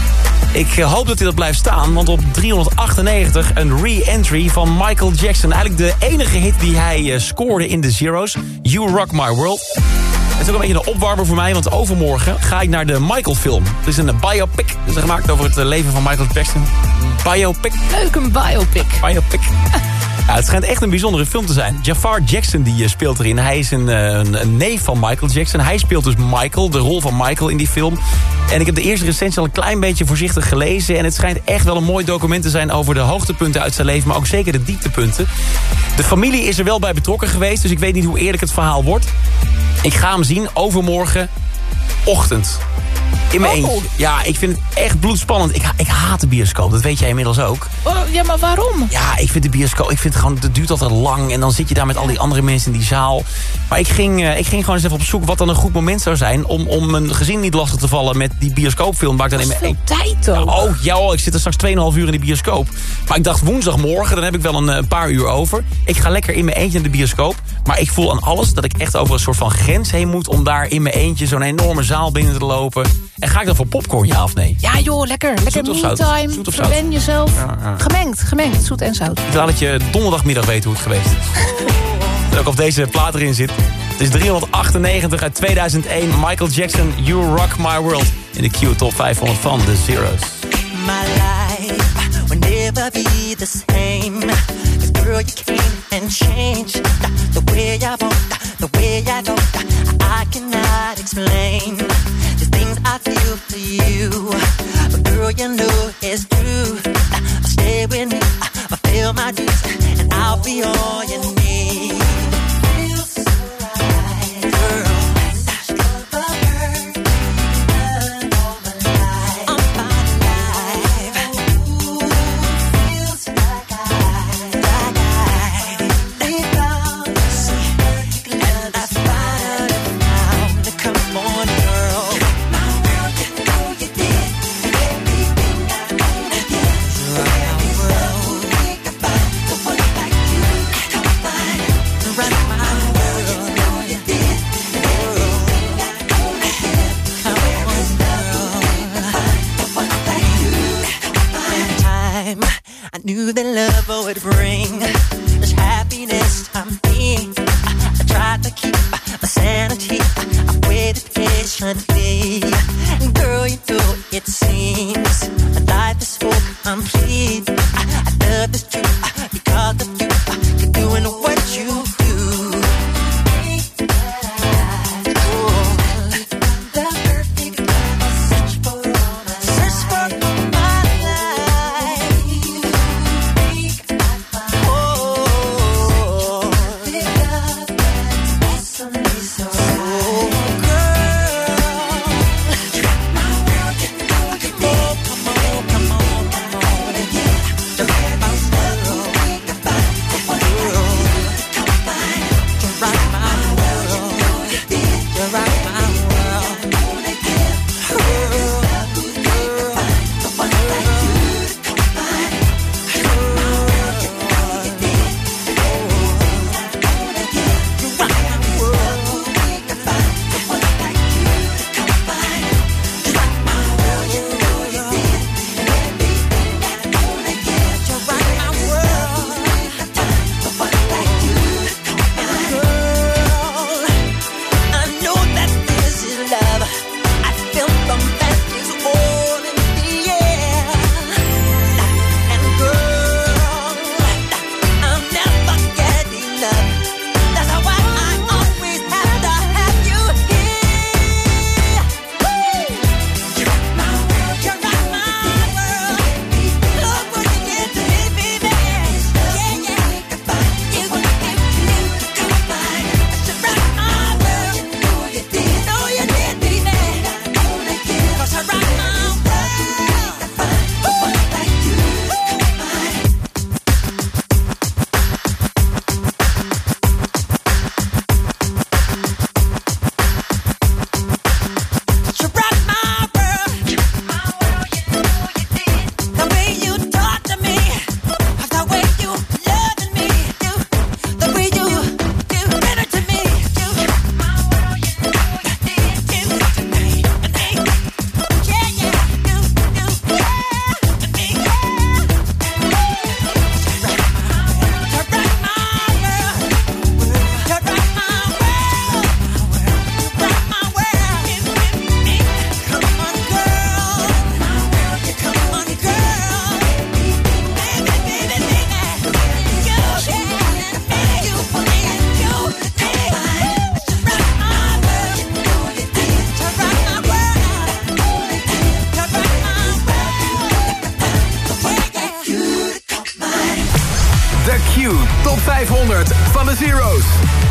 Speaker 2: Ik hoop dat dit er blijft staan, want op 398 een re-entry van Michael Jackson. Eigenlijk de enige hit die hij scoorde in de Zeros. You Rock My World. Het is ook een beetje een opwarmer voor mij, want overmorgen ga ik naar de Michael-film. Het is een biopic, dus gemaakt over het leven van Michael Jackson. Biopic.
Speaker 3: Leuk, een biopic.
Speaker 2: Biopic. Ja, het schijnt echt een bijzondere film te zijn. Jafar Jackson die speelt erin. Hij is een neef van Michael Jackson. Hij speelt dus Michael, de rol van Michael in die film. En ik heb de eerste recensie al een klein beetje voorzichtig gelezen. En het schijnt echt wel een mooi document te zijn over de hoogtepunten uit zijn leven. Maar ook zeker de dieptepunten. De familie is er wel bij betrokken geweest. Dus ik weet niet hoe eerlijk het verhaal wordt. Ik ga hem zien overmorgen ochtend. In mijn eentje. Ja, ik vind het echt bloedspannend. Ik haat de bioscoop, dat weet jij inmiddels ook.
Speaker 3: Oh, ja, maar waarom?
Speaker 2: Ja, ik vind de bioscoop, het duurt altijd lang. En dan zit je daar met al die andere mensen in die zaal. Maar ik ging gewoon eens even op zoek wat dan een goed moment zou zijn... om mijn gezin niet lastig te vallen met die bioscoopfilm. Waar ik dan in mijn
Speaker 3: tijd ook.
Speaker 2: Ik zit er straks 2,5 uur in de bioscoop. Maar ik dacht woensdagmorgen, dan heb ik wel een paar uur over. Ik ga lekker in mijn eentje in de bioscoop. Maar ik voel aan alles dat ik echt over een soort van grens heen moet... om daar in mijn eentje zo'n enorme zaal binnen te lopen. En ga ik dan voor popcorn, ja of nee?
Speaker 3: Ja joh, lekker me-time. Verwen jezelf. Ja. Gemengd, zoet en zout.
Speaker 2: Ik laat het je donderdagmiddag weten hoe het geweest is. En ook of deze plaat erin zit. Het is 398 uit 2001. Michael Jackson, You Rock My World. In de Q Top 500 van The Zeros.
Speaker 12: My life will never be the same. 'Cause girl, you came and changed the way I walk, the way I talk. I cannot explain the things I feel for you. But girl, you know it's true. Stay with me, fulfill my dreams, and I'll be all you need. Feels so right, girl.
Speaker 27: 500 van de Zero's.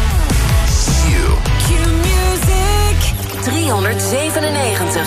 Speaker 6: Q-Music 397.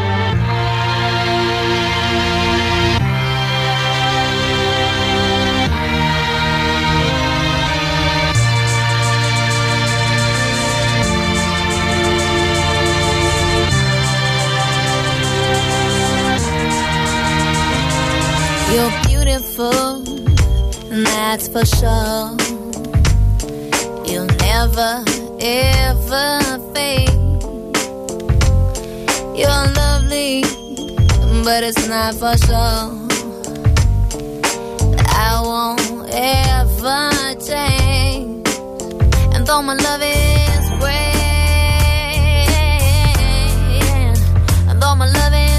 Speaker 13: You're beautiful, and that's for sure. You'll never, ever fade. You're lovely, but it's not for sure. I won't ever change. And though my love is great, and though my love is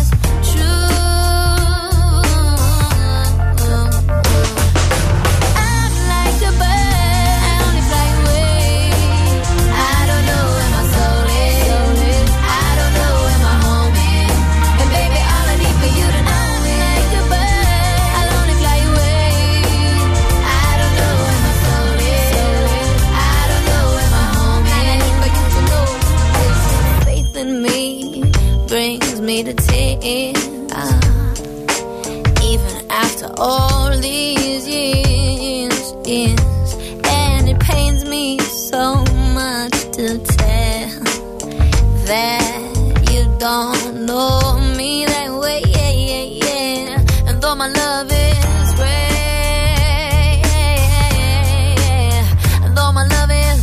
Speaker 13: brings me to tears, even after all these years, and it pains me so much to tell that you don't know me that way, and though my love is great, and though my love is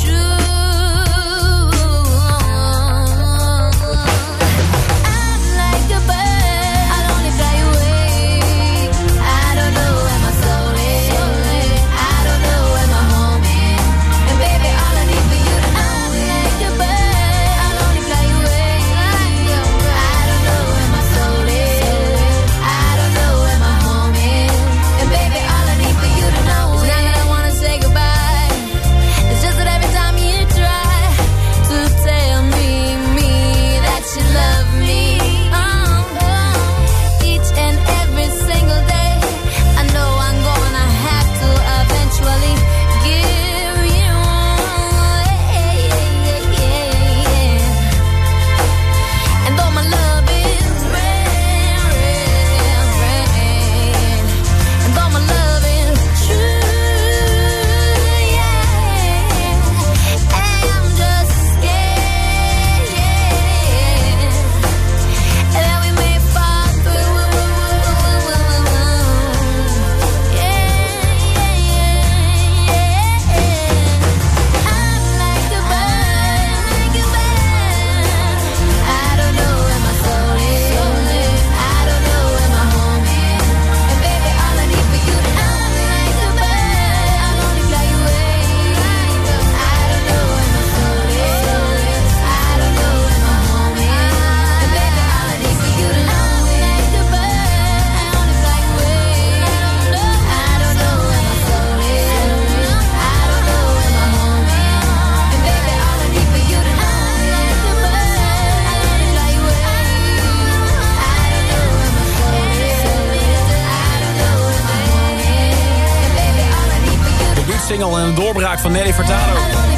Speaker 2: single en een doorbraak van Nelly Furtado.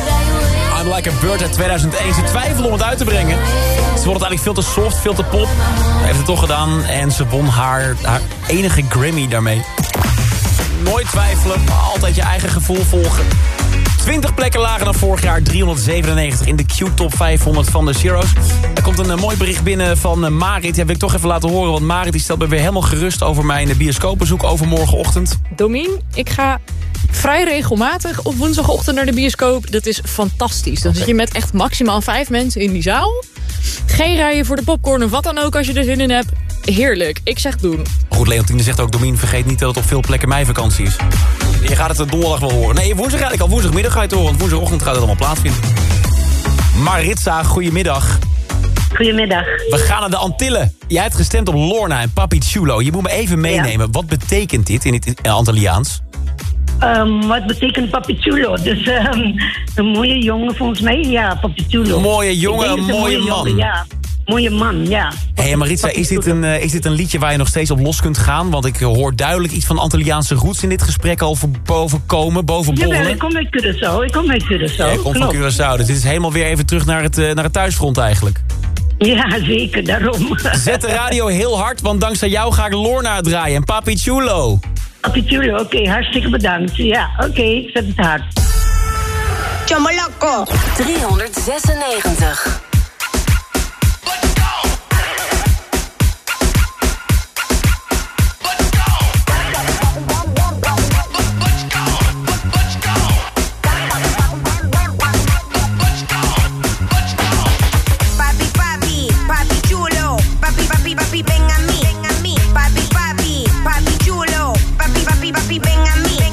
Speaker 2: I'm Like a Bird uit 2001. Ze twijfelde om het uit te brengen. Ze vond het eigenlijk veel te soft, veel te pop. Ze heeft het toch gedaan en ze won haar enige Grammy daarmee. Nooit twijfelen, maar altijd je eigen gevoel volgen. 20 plekken lager dan vorig jaar, 397 in de Q-top 500 van de Zero's. Er komt een mooi bericht binnen van Marit. Die wil ik toch even laten horen, want Marit die stelt me weer helemaal gerust over mijn bioscoopbezoek over morgenochtend.
Speaker 14: Domien, ik ga vrij regelmatig op woensdagochtend naar de bioscoop. Dat is fantastisch. Dan zit je met echt maximaal 5 mensen in die zaal. Geen rijen voor de popcorn of wat dan ook als je er zin in hebt. Heerlijk, ik zeg doen.
Speaker 2: Goed, Leontine zegt ook, Domien, vergeet niet dat het op veel plekken meivakantie is. Je gaat het donderdag wel horen. Nee, woensdag eigenlijk al. Woensdagmiddag ga je het horen, want woensdagochtend gaat het allemaal plaatsvinden. Maritza, goedemiddag.
Speaker 15: Goedemiddag.
Speaker 2: We gaan naar de Antillen. Jij hebt gestemd op Lorna en Papi Chulo. Je moet me even meenemen. Ja. Wat betekent dit in het Antilliaans?
Speaker 15: Wat betekent Papi Chulo? Dus een mooie jongen volgens mij. Ja, Papi Chulo.
Speaker 2: Een mooie jongen, een mooie man.
Speaker 15: Ja, mooie man, ja.
Speaker 2: Hey Maritza, is dit een liedje waar je nog steeds op los kunt gaan? Want ik hoor duidelijk iets van Antilliaanse roots in dit gesprek al boven borrelen.
Speaker 15: Jawel, ik kom uit Curaçao.
Speaker 2: Ja, ik kom van Curaçao, dus dit is helemaal weer even terug naar het thuisfront eigenlijk.
Speaker 15: Ja, zeker, daarom.
Speaker 2: Zet de radio heel hard, want dankzij jou ga ik Lorna draaien en Papi Chulo.
Speaker 15: Papi Chulo, oké, hartstikke bedankt. Ja, oké, zet het hard.
Speaker 6: Chomoloco. 396.
Speaker 16: Papi, ven a mí, papi, papi chulo, papi, ven a mí,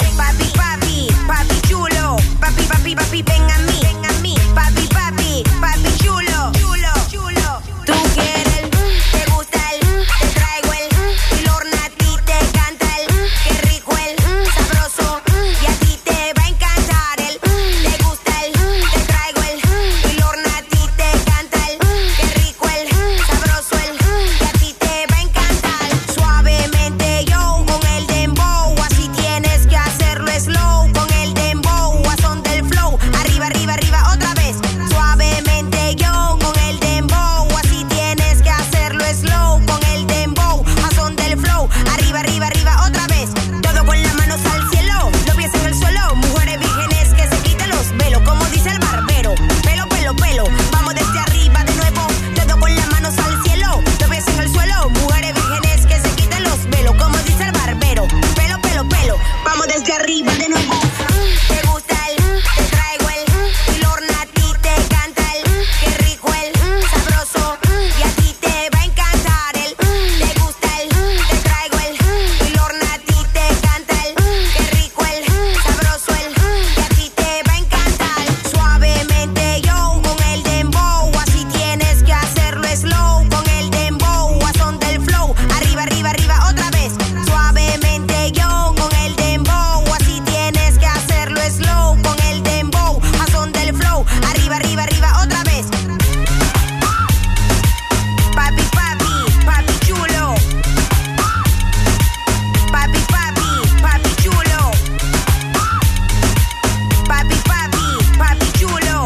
Speaker 16: papi chulo, papi, ven a mí, papi chulo, chulo. Tú quieres te gusta te traigo y Lorna a ti te canta qué rico sabroso, y a ti te va a encantar te gusta te traigo y Lorna a ti te canta qué rico sabroso. Suavemente yo con el dembow, así tienes que hacerlo slow. Con el dembow, a son del flow. Arriba, arriba, arriba, otra vez. Suavemente yo con el dembow, así tienes que hacerlo slow. Con el dembow, a son del flow. Arriba, arriba, arriba, otra vez. Todo con las manos al cielo, los pies en el suelo. Mujeres vírgenes que se quiten los velos, como dice el barbero. Pelo, pelo, pelo, vamos desde arriba de nuevo. Todo con las manos al cielo, los pies en el suelo. Mujeres vírgenes que se quiten los velos, como dice el barbero. Pelo, pelo, pelo, vamos desde arriba de nuevo. Te gusta te traigo y Lorna a ti te canta qué rico sabroso, y a ti te va a encantar te gusta te traigo y Lorna a ti te canta qué rico sabroso, y a ti te va a encantar. Suavemente yo con el dembow, así tienes que hacerlo slow. Con el dembow, a son del flow. Arriba, arriba, arriba, otra vez. Suavemente yo con el dembow, así tienes que hacerlo slow. Con el dembow, a son del flow. Arriba, arriba, arriba, otra vez. Papi, papi chulo. Papi, papi chulo. Papi, papi chulo.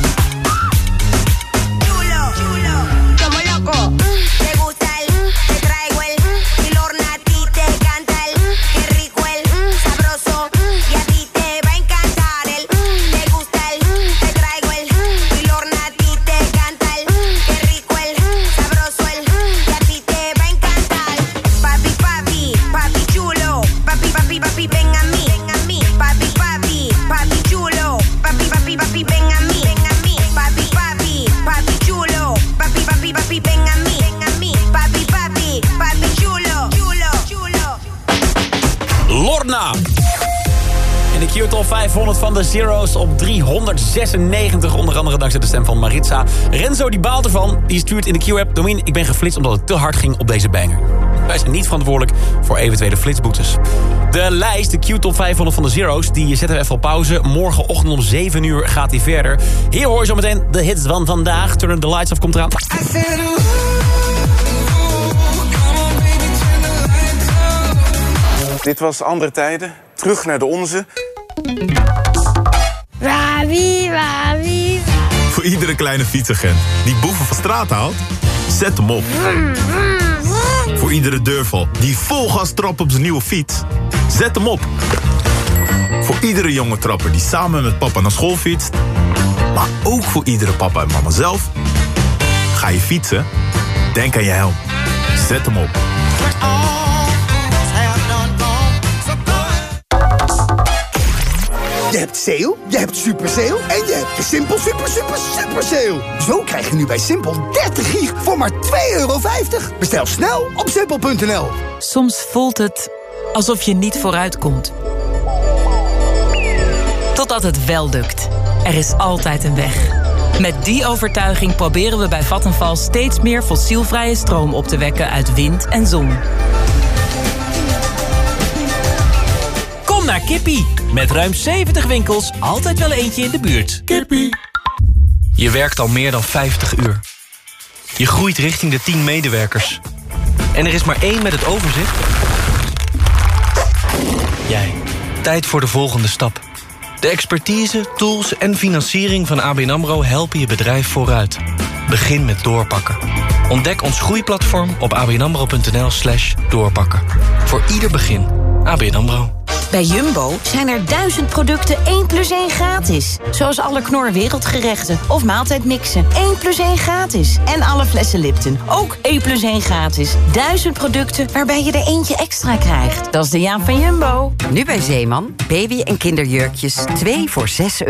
Speaker 16: Chulo, como loco. Te gusta te traigo y Lorna a ti te canta qué rico sabroso, y a ti te va a encantar te gusta te traigo y Lorna a ti te canta qué rico sabroso, y a ti te va a encantar. Papi chulo, papi, ven a mí, papi chulo, papi, ven a mí, papi chulo, papi, ven a mí, papi chulo.
Speaker 2: Lorna! In de Q-Top 500 van de Zero's op 396. Onder andere dankzij de stem van Maritza. Renzo die baalt ervan. Die stuurt in de Q-app: Domien, ik ben geflitst omdat het te hard ging op deze banger. Wij zijn niet verantwoordelijk voor eventuele flitsboetes. De lijst, de Q-Top 500 van de Zero's, die zetten we even op pauze. Morgenochtend om 7 uur gaat die verder. Hier hoor je zo meteen de hits van vandaag. Turn the Lights Off komt eraan.
Speaker 8: Dit was Andere Tijden. Terug naar de onze.
Speaker 17: Voor iedere kleine fietsagent die boeven van straat haalt, zet hem op. Voor iedere deurval die vol gas trapt op zijn nieuwe fiets, zet hem op. Voor iedere jonge trapper die samen met papa naar school fietst, maar ook voor iedere papa en mama zelf. Ga je fietsen? Denk aan je helm. Zet hem op.
Speaker 18: Je hebt sale, je hebt super sale en je hebt de Simpel super sale. Zo krijg je nu bij Simpel 30 gig voor maar €2,50. Bestel snel op simpel.nl.
Speaker 19: Soms voelt het alsof je niet vooruit komt. Totdat het wel lukt. Er is altijd een weg. Met die overtuiging proberen we bij Vattenfall steeds meer fossielvrije stroom op te wekken uit wind en zon.
Speaker 20: Kom naar Kippie. Met ruim 70 winkels, altijd wel eentje in de buurt. Kippie.
Speaker 22: Je werkt al meer dan 50 uur.
Speaker 1: Je groeit richting de 10 medewerkers. En er is maar 1 met het overzicht. Jij. Tijd voor de volgende stap. De expertise, tools en financiering van ABN AMRO helpen je bedrijf vooruit. Begin met doorpakken. Ontdek ons groeiplatform op abnamro.nl/doorpakken. Voor ieder begin. ABN AMRO.
Speaker 21: Bij Jumbo zijn er 1000 producten 1 + 1 gratis. Zoals alle Knor wereldgerechten of maaltijdmixen. 1 + 1 gratis. En alle flessen Lipton. Ook 1 + 1 gratis. 1000 producten waarbij je er eentje extra krijgt. Dat is de Jaap van Jumbo.
Speaker 22: Nu bij Zeeman. Baby- en kinderjurkjes. 2 voor €6.